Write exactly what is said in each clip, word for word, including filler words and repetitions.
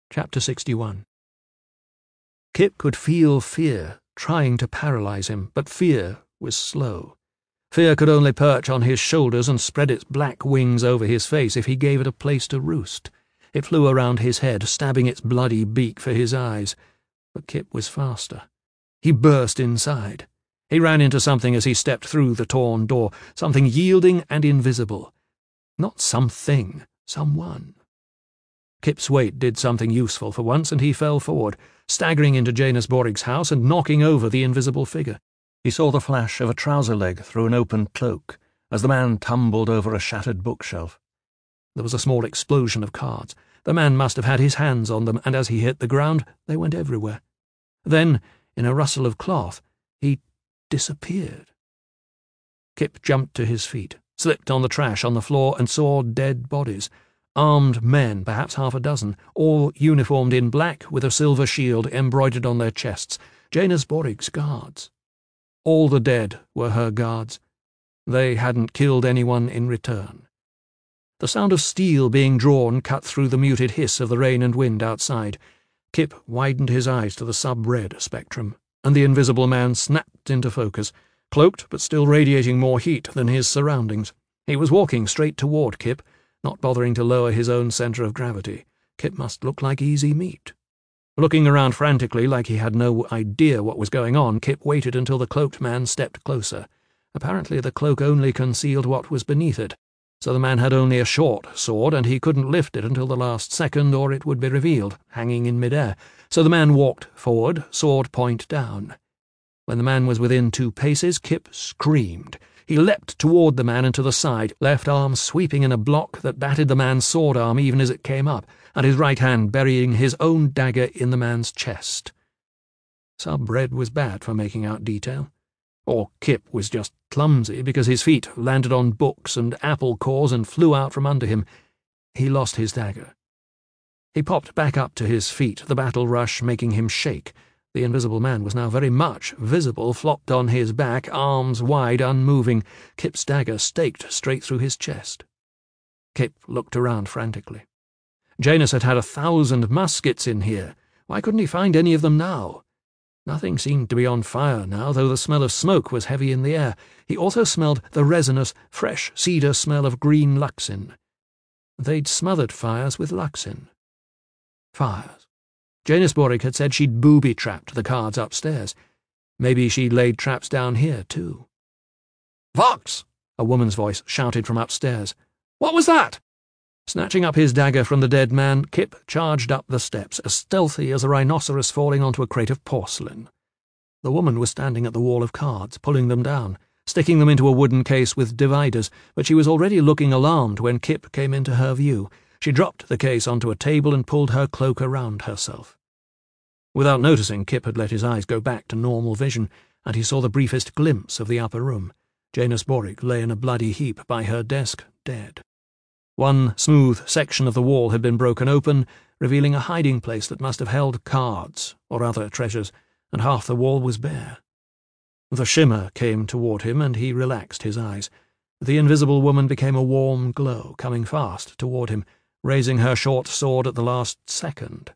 Chapter sixty-one. Kip could feel fear trying to paralyze him, but fear was slow. Fear could only perch on his shoulders and spread its black wings over his face if he gave it a place to roost. It flew around his head, stabbing its bloody beak for his eyes. But Kip was faster. He burst inside. He ran into something as he stepped through the torn door, something yielding and invisible. Not something, someone. Kip's weight did something useful for once, and he fell forward, staggering into Janus Borig's house and knocking over the invisible figure. He saw the flash of a trouser leg through an open cloak as the man tumbled over a shattered bookshelf. There was a small explosion of cards. The man must have had his hands on them, and as he hit the ground, they went everywhere. Then, in a rustle of cloth, he disappeared. Kip jumped to his feet, slipped on the trash on the floor, and saw dead bodies. Armed men, perhaps half a dozen, all uniformed in black with a silver shield embroidered on their chests, Janus Borig's guards. All the dead were her guards. They hadn't killed anyone in return. The sound of steel being drawn cut through the muted hiss of the rain and wind outside. Kip widened his eyes to the sub-red spectrum, and the invisible man snapped into focus, cloaked but still radiating more heat than his surroundings. He was walking straight toward Kip, not bothering to lower his own centre of gravity. Kip must look like easy meat. Looking around frantically like he had no idea what was going on, Kip waited until the cloaked man stepped closer. Apparently the cloak only concealed what was beneath it, so the man had only a short sword, and he couldn't lift it until the last second, or it would be revealed, hanging in mid-air. So the man walked forward, sword point down. When the man was within two paces, Kip screamed. He leapt toward the man and to the side, left arm sweeping in a block that batted the man's sword arm even as it came up, and his right hand burying his own dagger in the man's chest. Sub-Red was bad for making out detail. Or Kip was just clumsy because his feet landed on books and apple cores and flew out from under him. He lost his dagger. He popped back up to his feet, the battle rush making him shake. The invisible man was now very much visible, flopped on his back, arms wide, unmoving, Kip's dagger staked straight through his chest. Kip looked around frantically. Janus had had a thousand muskets in here. Why couldn't he find any of them now? Nothing seemed to be on fire now, though the smell of smoke was heavy in the air. He also smelled the resinous, fresh cedar smell of green luxin. They'd smothered fires with luxin. Fires. Janus Borig had said she'd booby-trapped the cards upstairs. Maybe she'd laid traps down here, too. "Vox!" a woman's voice shouted from upstairs. "What was that?" Snatching up his dagger from the dead man, Kip charged up the steps, as stealthy as a rhinoceros falling onto a crate of porcelain. The woman was standing at the wall of cards, pulling them down, sticking them into a wooden case with dividers, but she was already looking alarmed when Kip came into her view. She dropped the case onto a table and pulled her cloak around herself. Without noticing, Kip had let his eyes go back to normal vision, and he saw the briefest glimpse of the upper room. Janus Borig lay in a bloody heap by her desk, dead. One smooth section of the wall had been broken open, revealing a hiding place that must have held cards or other treasures, and half the wall was bare. The shimmer came toward him, and he relaxed his eyes. The invisible woman became a warm glow, coming fast toward him, raising her short sword at the last second.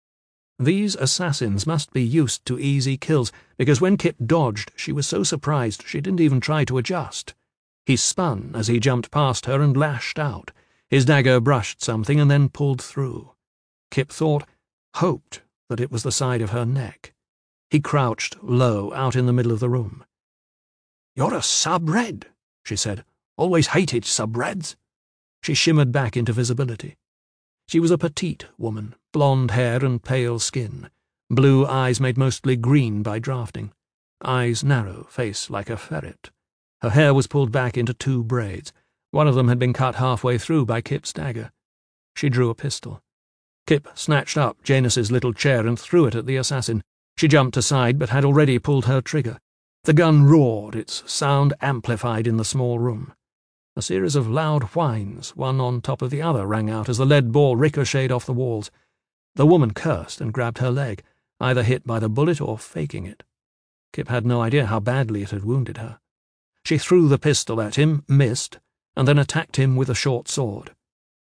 These assassins must be used to easy kills, because when Kip dodged, she was so surprised she didn't even try to adjust. He spun as he jumped past her and lashed out. His dagger brushed something and then pulled through. Kip thought, hoped, that it was the side of her neck. He crouched low out in the middle of the room. "You're a sub-red," she said. "Always hated sub-reds." She shimmered back into visibility. She was a petite woman, blonde hair and pale skin, blue eyes made mostly green by drafting, eyes narrow, face like a ferret. Her hair was pulled back into two braids. One of them had been cut halfway through by Kip's dagger. She drew a pistol. Kip snatched up Janus's little chair and threw it at the assassin. She jumped aside, but had already pulled her trigger. The gun roared, its sound amplified in the small room. A series of loud whines, one on top of the other, rang out as the lead ball ricocheted off the walls. The woman cursed and grabbed her leg, either hit by the bullet or faking it. Kip had no idea how badly it had wounded her. She threw the pistol at him, missed, and then attacked him with a short sword.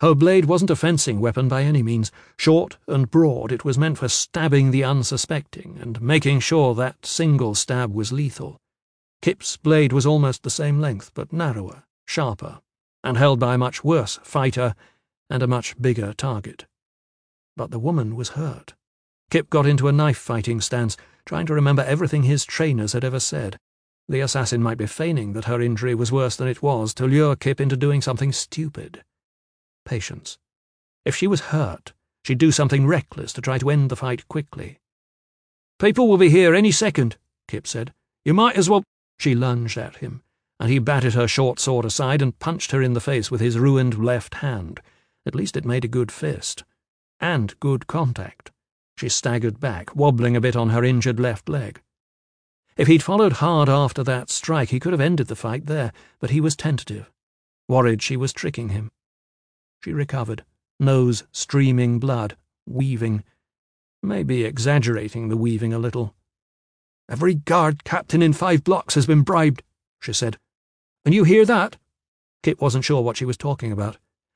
Her blade wasn't a fencing weapon by any means. Short and broad, it was meant for stabbing the unsuspecting and making sure that single stab was lethal. Kip's blade was almost the same length, but narrower, sharper, and held by a much worse fighter and a much bigger target. But the woman was hurt. Kip got into a knife-fighting stance, trying to remember everything his trainers had ever said. The assassin might be feigning that her injury was worse than it was to lure Kip into doing something stupid. Patience. If she was hurt, she'd do something reckless to try to end the fight quickly. "People will be here any second," Kip said. "You might as well—" She lunged at him, and he batted her short sword aside and punched her in the face with his ruined left hand. At least it made a good fist. And good contact. She staggered back, wobbling a bit on her injured left leg. If he'd followed hard after that strike, he could have ended the fight there, but he was tentative, worried she was tricking him. She recovered, nose streaming blood, weaving, maybe exaggerating the weaving a little. "Every guard captain in five blocks has been bribed," she said. "And you hear that?" Kip wasn't sure what she was talking about.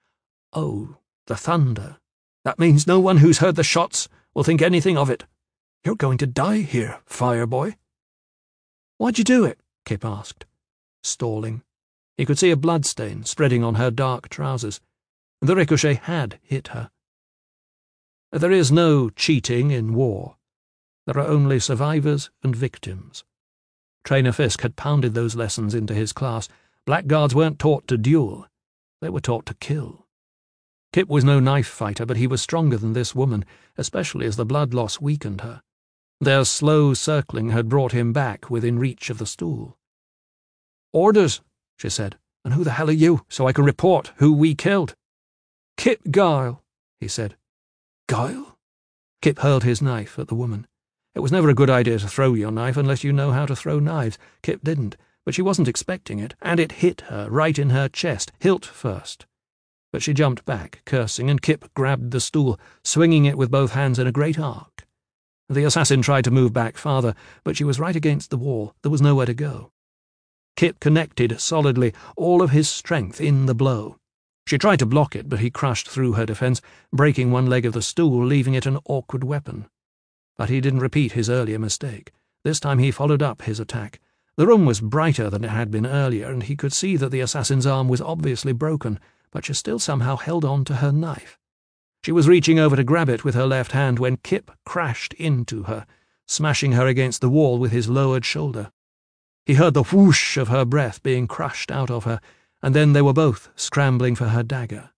"Oh, the thunder. That means no one who's heard the shots will think anything of it. You're going to die here, Fireboy." "Why'd you do it?" Kip asked, stalling. He could see a bloodstain spreading on her dark trousers. The ricochet had hit her. There is no cheating in war. There are only survivors and victims. Trainer Fisk had pounded those lessons into his class. Blackguards weren't taught to duel. They were taught to kill. Kip was no knife fighter, but he was stronger than this woman, especially as the blood loss weakened her. Their slow circling had brought him back within reach of the stool. "Orders," she said. "And who the hell are you, so I can report who we killed?" "Kip Guile," he said. "Guile?" Kip hurled his knife at the woman. It was never a good idea to throw your knife unless you know how to throw knives. Kip didn't, but she wasn't expecting it, and it hit her right in her chest, hilt first. But she jumped back, cursing, and Kip grabbed the stool, swinging it with both hands in a great arc. The assassin tried to move back farther, but she was right against the wall. There was nowhere to go. Kip connected solidly, all of his strength in the blow. She tried to block it, but he crushed through her defense, breaking one leg of the stool, leaving it an awkward weapon. But he didn't repeat his earlier mistake. This time he followed up his attack. The room was brighter than it had been earlier, and he could see that the assassin's arm was obviously broken, but she still somehow held on to her knife. She was reaching over to grab it with her left hand when Kip crashed into her, smashing her against the wall with his lowered shoulder. He heard the whoosh of her breath being crushed out of her, and then they were both scrambling for her dagger.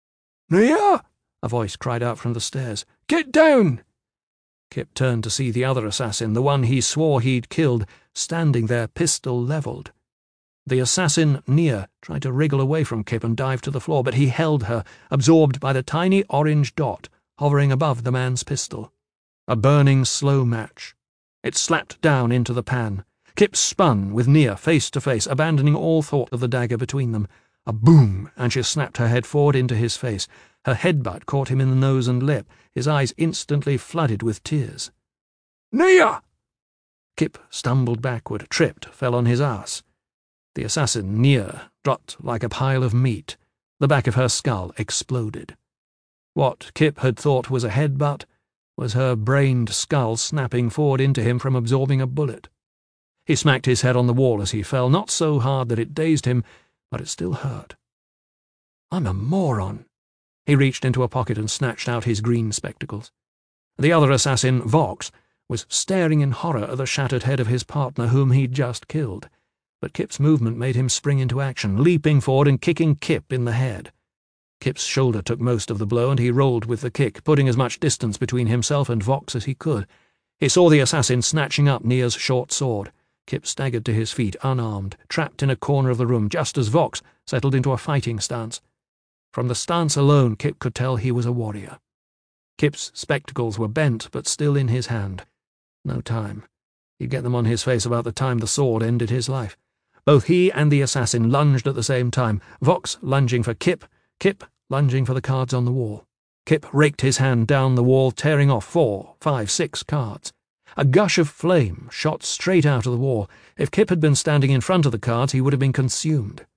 "Nia!" a voice cried out from the stairs. "Get down!" Kip turned to see the other assassin, the one he swore he'd killed, standing there, pistol levelled. The assassin, Nia, tried to wriggle away from Kip and dive to the floor, but he held her, absorbed by the tiny orange dot hovering above the man's pistol. A burning slow match. It slapped down into the pan. Kip spun, with Nia face to face, abandoning all thought of the dagger between them. A boom, and she snapped her head forward into his face. Her headbutt caught him in the nose and lip, his eyes instantly flooded with tears. "Nia!" Kip stumbled backward, tripped, fell on his ass. The assassin, Nia, dropped like a pile of meat. The back of her skull exploded. What Kip had thought was a headbutt was her brained skull snapping forward into him from absorbing a bullet. He smacked his head on the wall as he fell, not so hard that it dazed him, but it still hurt. "I'm a moron." He reached into a pocket and snatched out his green spectacles. The other assassin, Vox, was staring in horror at the shattered head of his partner whom he'd just killed. But Kip's movement made him spring into action, leaping forward and kicking Kip in the head. Kip's shoulder took most of the blow, and he rolled with the kick, putting as much distance between himself and Vox as he could. He saw the assassin snatching up Nia's short sword. Kip staggered to his feet, unarmed, trapped in a corner of the room, just as Vox settled into a fighting stance. From the stance alone, Kip could tell he was a warrior. Kip's spectacles were bent, but still in his hand. No time. He'd get them on his face about the time the sword ended his life. Both he and the assassin lunged at the same time, Vox lunging for Kip, Kip lunging for the cards on the wall. Kip raked his hand down the wall, tearing off four, five, six cards. A gush of flame shot straight out of the wall. If Kip had been standing in front of the cards, he would have been consumed.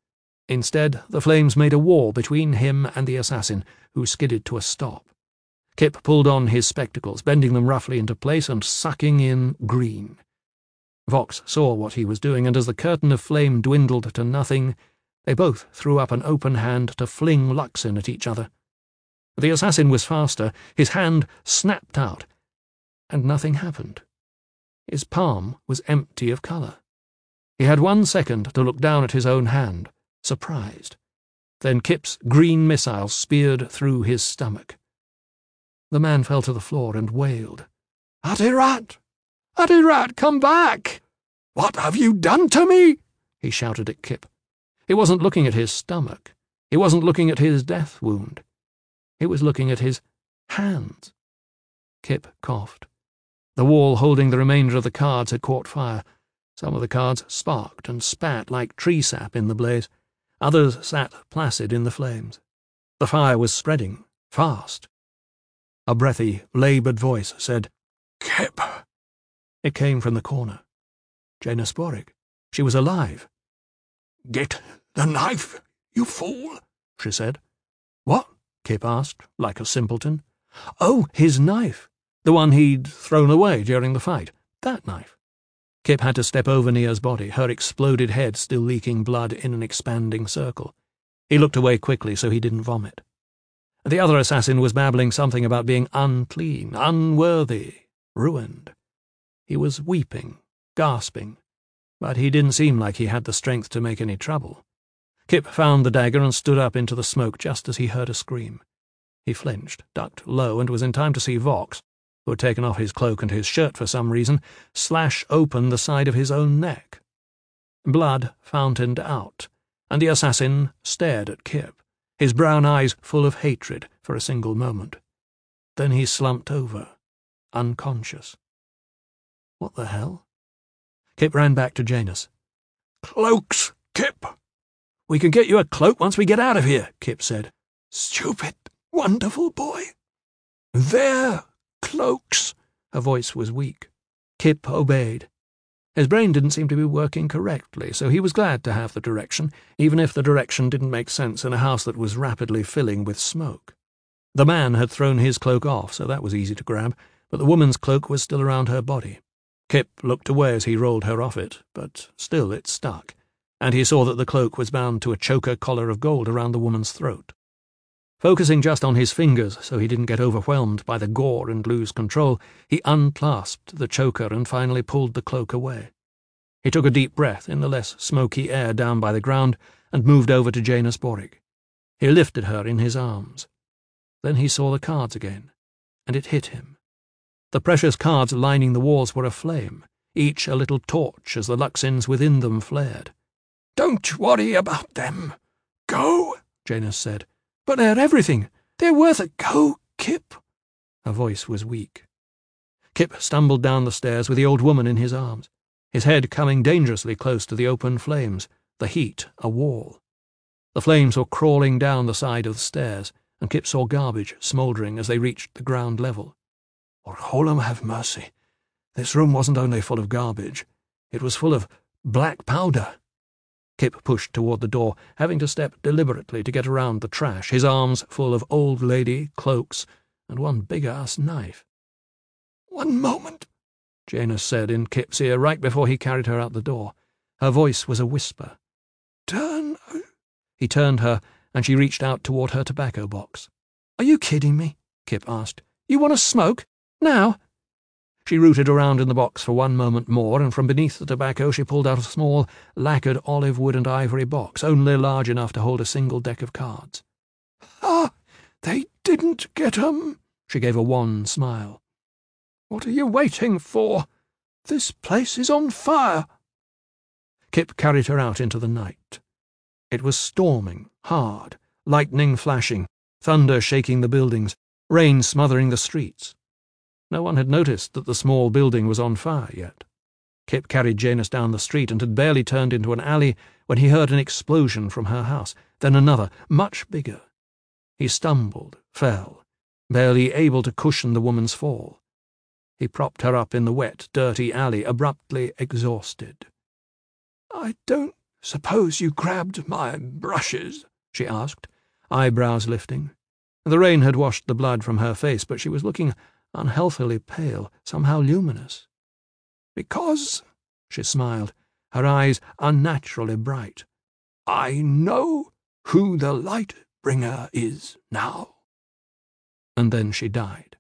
Instead, the flames made a wall between him and the assassin, who skidded to a stop. Kip pulled on his spectacles, bending them roughly into place and sucking in green. Vox saw what he was doing, and as the curtain of flame dwindled to nothing, they both threw up an open hand to fling Luxin at each other. The assassin was faster. His hand snapped out, and nothing happened. His palm was empty of colour. He had one second to look down at his own hand, surprised. Then Kip's green missile speared through his stomach. The man fell to the floor and wailed. "Atirat! Atirat, come back! What have you done to me?" he shouted at Kip. He wasn't looking at his stomach. He wasn't looking at his death wound. He was looking at his hands. Kip coughed. The wall holding the remainder of the cards had caught fire. Some of the cards sparked and spat like tree sap in the blaze. Others sat placid in the flames. The fire was spreading, fast. A breathy, laboured voice said, "Kip." It came from the corner. Jaina Sporek. She was alive. "Get the knife, you fool," she said. "What?" Kip asked, like a simpleton. Oh, his knife. The one he'd thrown away during the fight. That knife. Kip had to step over Nia's body, her exploded head still leaking blood in an expanding circle. He looked away quickly so he didn't vomit. The other assassin was babbling something about being unclean, unworthy, ruined. He was weeping, gasping, but he didn't seem like he had the strength to make any trouble. Kip found the dagger and stood up into the smoke just as he heard a scream. He flinched, ducked low, and was in time to see Vox, who had taken off his cloak and his shirt for some reason, slash open the side of his own neck. Blood fountained out, and the assassin stared at Kip, his brown eyes full of hatred for a single moment. Then he slumped over, unconscious. What the hell? Kip ran back to Janus. "Cloaks, Kip!" "We can get you a cloak once we get out of here," Kip said. "Stupid, wonderful boy." "There, cloaks." Her voice was weak. Kip obeyed. His brain didn't seem to be working correctly, so he was glad to have the direction, even if the direction didn't make sense in a house that was rapidly filling with smoke. The man had thrown his cloak off, so that was easy to grab, but the woman's cloak was still around her body. Kip looked away as he rolled her off it, but still it stuck, and he saw that the cloak was bound to a choker collar of gold around the woman's throat. Focusing just on his fingers so he didn't get overwhelmed by the gore and lose control, he unclasped the choker and finally pulled the cloak away. He took a deep breath in the less smoky air down by the ground and moved over to Jaina Sporek. He lifted her in his arms. Then he saw the cards again, and it hit him. The precious cards lining the walls were aflame, each a little torch as the Luxins within them flared. "Don't worry about them. Go," Janus said. "But they're everything. They're worth a go, Kip." Her voice was weak. Kip stumbled down the stairs with the old woman in his arms, his head coming dangerously close to the open flames, the heat a wall. The flames were crawling down the side of the stairs, and Kip saw garbage smouldering as they reached the ground level. Or Olam have mercy. This room wasn't only full of garbage, it was full of black powder. Kip pushed toward the door, having to step deliberately to get around the trash, his arms full of old lady, cloaks, and one big-ass knife. "One moment," Janus said in Kip's ear right before he carried her out the door. Her voice was a whisper. "Turn." He turned her, and she reached out toward her tobacco box. "Are you kidding me?" Kip asked. "You want to smoke? Now?" She rooted around in the box for one moment more, and from beneath the tobacco she pulled out a small, lacquered olive wood and ivory box, only large enough to hold a single deck of cards. "Ah, they didn't get 'em," she gave a wan smile. "What are you waiting for? This place is on fire." Kip carried her out into the night. It was storming, hard, lightning flashing, thunder shaking the buildings, rain smothering the streets. No one had noticed that the small building was on fire yet. Kip carried Janus down the street and had barely turned into an alley when he heard an explosion from her house, then another, much bigger. He stumbled, fell, barely able to cushion the woman's fall. He propped her up in the wet, dirty alley, abruptly exhausted. "I don't "Suppose you grabbed my brushes?" she asked, eyebrows lifting. The rain had washed the blood from her face, but she was looking unhealthily pale, somehow luminous. "Because," she smiled, her eyes unnaturally bright, "I know who the light bringer is now." And then she died.